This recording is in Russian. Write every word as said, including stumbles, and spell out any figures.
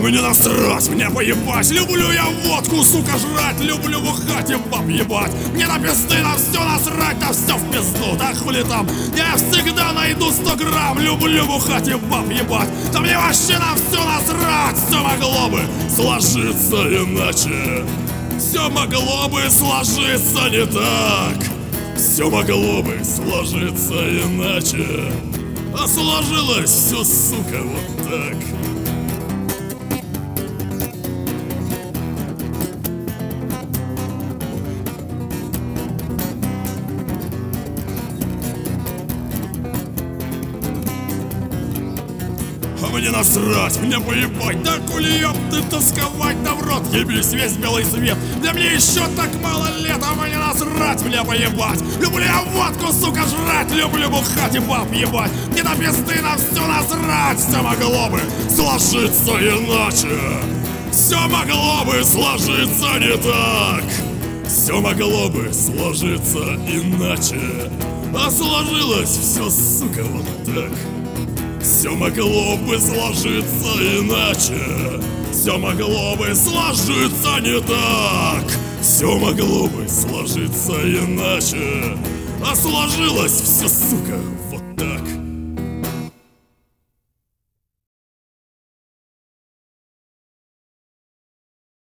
мне насрать, мне поебать. Люблю я водку, сука, жрать. Люблю бухать и баб ебать. Мне на пизды на все насрать, на все в пизду. Да хули там, я всегда найду сто грамм. Люблю бухать и баб ебать. Да мне вообще на все насрать. Все могло бы сложиться иначе. Все могло бы сложиться не так. Все могло бы сложиться иначе. А сложилось все, сука, вот так. А мне насрать, мне поебать, да хули ёб ты тосковать, да в рот ебись весь белый свет. Да мне еще так мало лет, а мне насрать, мне поебать. Люблю я водку, сука, жрать, люблю бухать и баб ебать. Мне на пизды на все насрать, все могло бы сложиться иначе. Все могло бы сложиться не так. Все могло бы сложиться иначе. А сложилось все, сука, вот так. Все могло бы сложиться иначе. Все могло бы сложиться не так. Все могло бы сложиться иначе. А сложилось все, сука, вот так.